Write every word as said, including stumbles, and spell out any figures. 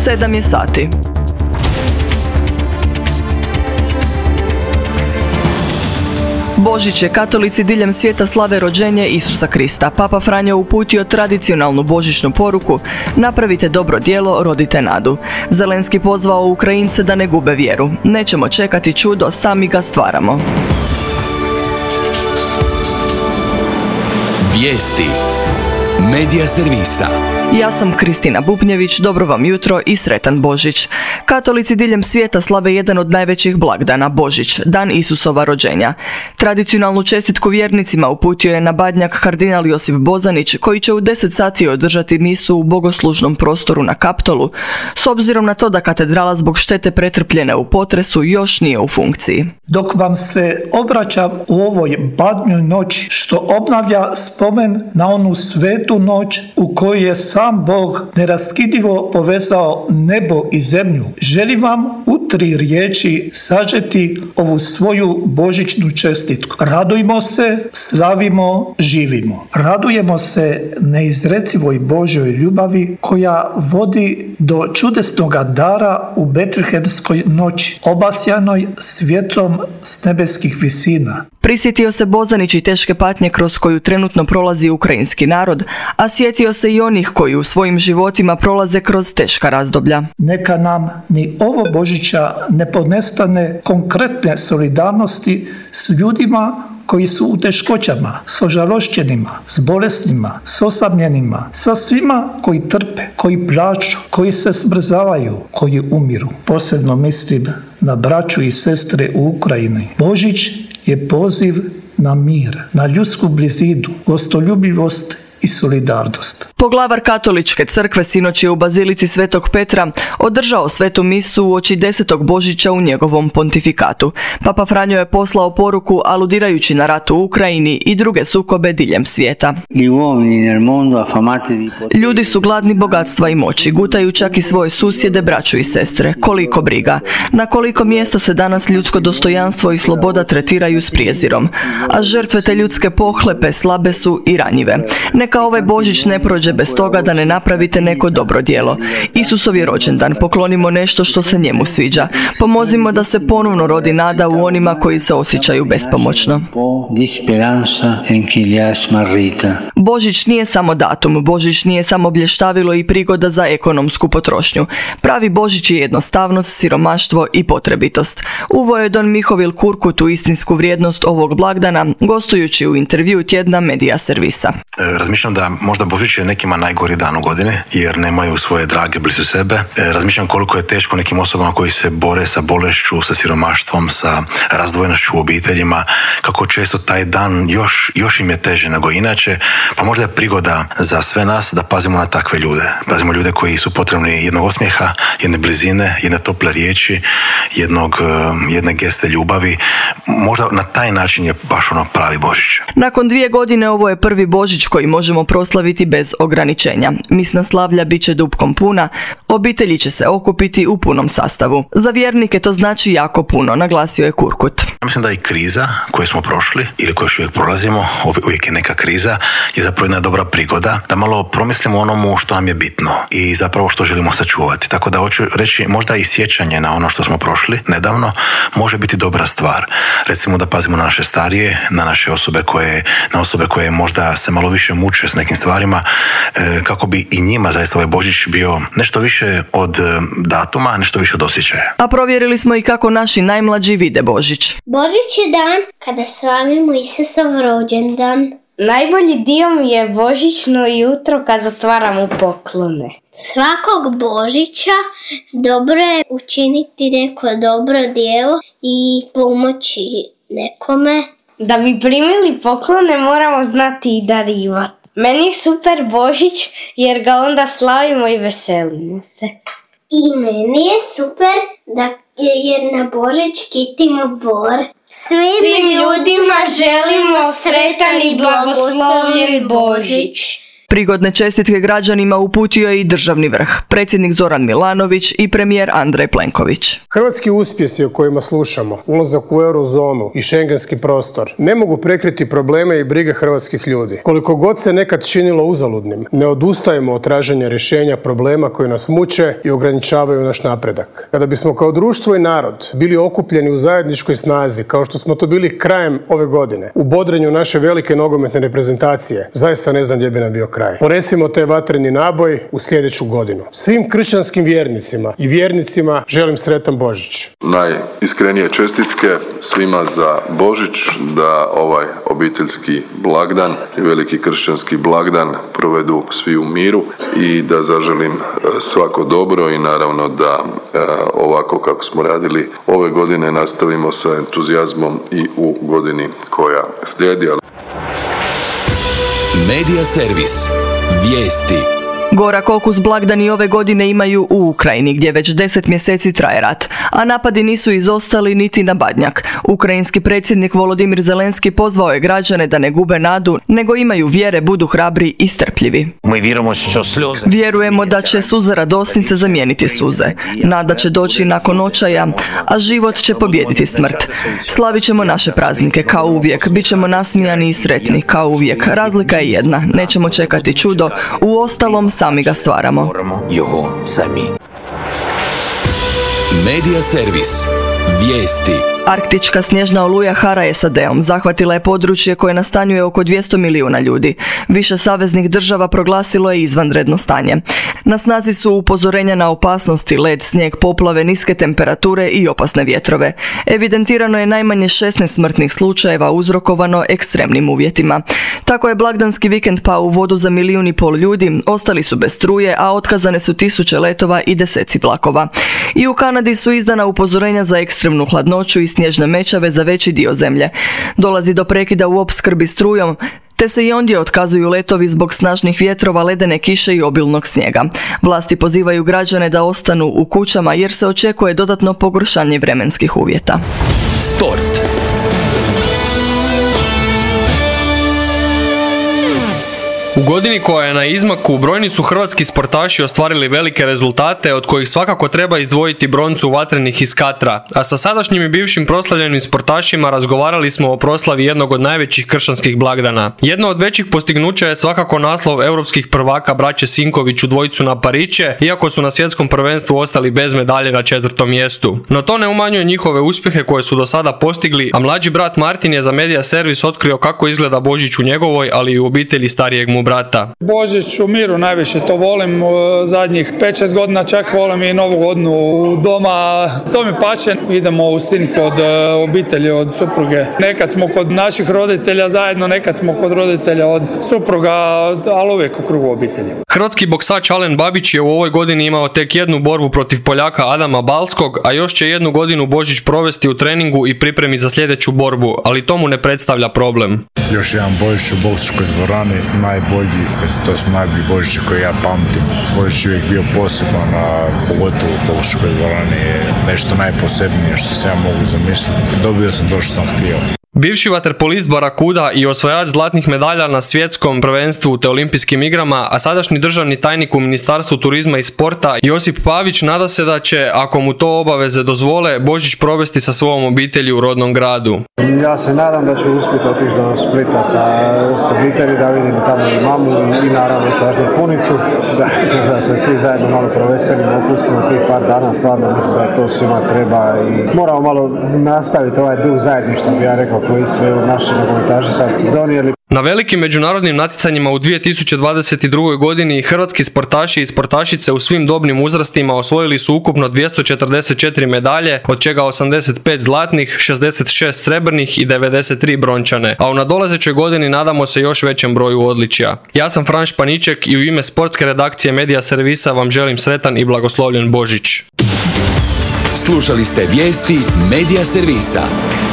Sedam je sati. Božić je, katolici diljem svijeta slave rođenje Isusa Krista. Papa Franjo uputio tradicionalnu božićnu poruku: napravite dobro djelo, rodite nadu. Zelenski pozvao Ukrajince da ne gube vjeru. Nećemo čekati čudo, sami ga stvaramo. Vijesti Medija servisa. Ja sam Kristina Bubnjević, dobro vam jutro i sretan Božić. Katolici diljem svijeta slave jedan od najvećih blagdana, Božić, dan Isusova rođenja. Tradicionalnu čestitku vjernicima uputio je na Badnjak kardinal Josip Bozanić, koji će u deset sati održati misu u bogoslužnom prostoru na Kaptolu, s obzirom na to da katedrala zbog štete pretrpljene u potresu još nije u funkciji. Dok vam se obraćam u ovoj badnjoj noći, što obnavlja spomen na onu svetu noć u kojoj je sam Sam Bog neraskidivo povezao nebo i zemlju, želim vam u tri riječi sažeti ovu svoju božićnu čestitku. Radujmo se, slavimo, živimo. Radujemo se neizrecivoj Božjoj ljubavi koja vodi do čudesnog dara u Betlehemskoj noći, obasjanoj svjetlom s nebeskih visina. Prisjetio se Bozanić i teške patnje kroz koju trenutno prolazi ukrajinski narod, a sjetio se i onih koji u svojim životima prolaze kroz teška razdoblja. Neka nam ni ovo Božića ne ponestane konkretne solidarnosti s ljudima koji su u teškoćama, s ožalošćenima, s bolesnima, s osamljenima, sa svima koji trpe, koji plaču, koji se smrzavaju, koji umiru. Posebno mislim na braću i sestre u Ukrajini. Božić je poziv na mir, na ljudsku blizinu, gostoljubivost i solidarnost. Poglavar Katoličke crkve sinoć je u Bazilici Svetog Petra održao svetu misu uoči desetog Božića u njegovom pontifikatu. Papa Franjo je poslao poruku aludirajući na rat u Ukrajini i druge sukobe diljem svijeta. Ljudi su gladni bogatstva i moći, gutaju čak i svoje susjede, braću i sestre. Koliko briga. Na koliko mjesta se danas ljudsko dostojanstvo i sloboda tretiraju s prijezirom. A žrtve te ljudske pohlepe slabe su i ranjive. Neka ovaj Božić ne prođe bez toga da ne napravite neko dobro djelo. Isusov je rođendan, poklonimo nešto što se njemu sviđa. Pomozimo da se ponovno rodi nada u onima koji se osjećaju bespomoćno. Božić nije samo datum, Božić nije samo blještavilo i prigoda za ekonomsku potrošnju. Pravi Božić je jednostavnost, siromaštvo i potrebitost. Uvo je don Mihovil Kurkut u istinsku vrijednost ovog blagdana, gostujući u intervju tjedna Medija servisa. Razmišljam da možda Božić je nekima najgori dan u godine, jer nemaju svoje drage blizu sebe. Razmišljam koliko je teško nekim osobama koji se bore sa bolešću, sa siromaštvom, sa razdvojenošću u obiteljima, kako često taj dan još, još im je teže nego inače. Pa možda je prigoda za sve nas da pazimo na takve ljude. Pazimo ljude koji su potrebni jednog osmijeha, jedne blizine, jedne tople riječi, jednog, jedne geste ljubavi. Možda na taj način je baš ono pravi Božić. Nakon dvije godine ovo je prvi Božić koji možemo proslaviti bez ograničenja. Misna slavlja bit će dupkom puna, obitelji će se okupiti u punom sastavu. Za vjernike to znači jako puno, naglasio je Kurkut. Mislim da i kriza koju smo prošli ili koju još uvijek prolazimo, uvijek je neka kriza, je zapravo jedna dobra prigoda da malo promislimo onomu što nam je bitno i zapravo što želimo sačuvati. Tako da hoću reći, možda i sjećanje na ono što smo prošli nedavno može biti dobra stvar. Recimo da pazimo na naše starije, na naše osobe koje, na osobe koje možda se malo više muče s nekim stvarima, kako bi i njima zaista ovaj Božić bio nešto više od datuma, nešto više od osjećaja. A provjerili smo i kako naši najmlađi vide Božić. Božić je dan kada slavimo Isusov rođendan. Najbolji dio mi je božićno jutro kad otvaramo poklone. Svakog Božića dobro je učiniti neko dobro djelo i pomoći nekome. Da bi primili poklone moramo znati i darivati. Meni je super Božić jer ga onda slavimo i veselimo se. I meni je super da jer na Božić kitimo bor. Svim, Svim ljudima želimo sretan i blagoslovljen Božić. Prigodne čestitke građanima uputio je i državni vrh, predsjednik Zoran Milanović i premijer Andrej Plenković. Hrvatski uspjesi o kojima slušamo, ulazak u eurozonu i šengenski prostor, ne mogu prekriti probleme i brige hrvatskih ljudi. Koliko god se nekad činilo uzaludnim, ne odustajemo od traženja rješenja problema koji nas muče i ograničavaju naš napredak. Kada bismo kao društvo i narod bili okupljeni u zajedničkoj snazi, kao što smo to bili krajem ove godine, u bodrenju naše velike nogometne reprezentacije, zaista ne znam gdje bi nam bio kraj. Ponesimo te vatreni naboj u sljedeću godinu. Svim kršćanskim vjernicima i vjernicima želim sretan Božić. Najiskrenije čestitke svima za Božić, da ovaj obiteljski blagdan i veliki kršćanski blagdan provedu svi u miru i da zaželim svako dobro i naravno da ovako kako smo radili ove godine nastavimo sa entuzijazmom i u godini koja slijedi. Medija servis. Vijesti. Gorak okus blagdani ove godine imaju u Ukrajini, gdje već deset mjeseci traje rat, a napadi nisu izostali niti na Badnjak. Ukrajinski predsjednik Volodimir Zelenski pozvao je građane da ne gube nadu, nego imaju vjere, budu hrabri i strpljivi. Vjerujemo da će suze radosnice zamijeniti suze. Nada će doći nakon očaja, a život će pobijediti smrt. Slavit ćemo naše praznike, kao uvijek. Bićemo nasmijani i sretni, kao uvijek. Razlika je jedna. Nećemo čekati čudo. U ostalom, sami ga stvaramo. Medija servis. Vijesti. Arktička snježna oluja hara S A D-om zahvatila je područje koje nastanjuje oko dvjesto milijuna ljudi. Više saveznih država proglasilo je izvanredno stanje. Na snazi su upozorenja na opasnosti, led, snijeg, poplave, niske temperature i opasne vjetrove. Evidentirano je najmanje šesnaest smrtnih slučajeva uzrokovano ekstremnim uvjetima. Tako je blagdanski vikend pao u vodu za milijun i pol ljudi, ostali su bez struje, a otkazane su tisuće letova i deseci vlakova. I u Kanadi su izdana upozorenja za ekstremnu hladnoću i snježne mećave za veći dio zemlje. Dolazi do prekida u opskrbi strujom, te se i ondje otkazuju letovi zbog snažnih vjetrova, ledene kiše i obilnog snijega. Vlasti pozivaju građane da ostanu u kućama jer se očekuje dodatno pogoršanje vremenskih uvjeta. Sport. U godini koja je na izmaku, brojni su hrvatski sportaši ostvarili velike rezultate, od kojih svakako treba izdvojiti broncu vatrenih iz Katra, a sa sadašnjim i bivšim proslavljenim sportašima razgovarali smo o proslavi jednog od najvećih kršćanskih blagdana. Jedno od većih postignuća je svakako naslov europskih prvaka braće Sinković u dvojicu na Pariće, iako su na svjetskom prvenstvu ostali bez medalje na četvrtom mjestu. No to ne umanjuje njihove uspjehe koje su do sada postigli, a mlađi brat Martin je za Medija servis otkrio kako izgleda Božić u njegovoj, ali i u obitelji starijeg mu brata. Božić u miru najviše to volim, zadnjih pet šest godina čak volim i Novu godinu doma, to mi paše. Idemo u Sinj od obitelji, od supruge. Nekad smo kod naših roditelja zajedno, nekad smo kod roditelja od supruga, ali uvijek u krugu obitelji. Hrvatski boksač Alen Babić je u ovoj godini imao tek jednu borbu protiv Poljaka Adama Balskog, a još će jednu godinu Božić provesti u treningu i pripremi za sljedeću borbu, ali to mu ne predstavlja problem. Još jedan Božić u boksčkoj dvorani, najbolji, to su najbolji Božići koji ja pamtim. Božić je uvijek bio poseban, a pogotovo u boksčkoj dvorani je nešto najposebnije što se ja mogu zamisliti. Dobio sam to što sam htio. Bivši vaterpolist Barakuda i osvajač zlatnih medalja na svjetskom prvenstvu te olimpijskim igrama, a sadašnji državni tajnik u Ministarstvu turizma i sporta Josip Pavić nada se da će, ako mu to obaveze dozvole, Božić provesti sa svojom obitelji u rodnom gradu. Ja se nadam da ću uspjeti otići do Splita sa, sa obitelji, da vidim tamo i mamu i naravno šažnu punicu, da, da se svi zajedno malo proveselimo, opustimo tih par dana, stvarno mislim da to svima treba i moramo malo nastaviti ovaj duh zajedništva, bi ja rekao, koji su naši nogometaši sad donijeli. Na velikim međunarodnim natjecanjima u dvije tisuće dvadeset druge. godini hrvatski sportaši i sportašice u svim dobnim uzrastima osvojili su ukupno dvjesto četrdeset četiri medalje, od čega osamdeset pet zlatnih, šezdeset šest srebrnih i devedeset tri brončane, a u nadolazećoj godini nadamo se još većem broju odličja. Ja sam Fran Španiček i u ime sportske redakcije Medija servisa vam želim sretan i blagoslovljen Božić. Slušali ste vijesti Medija servisa.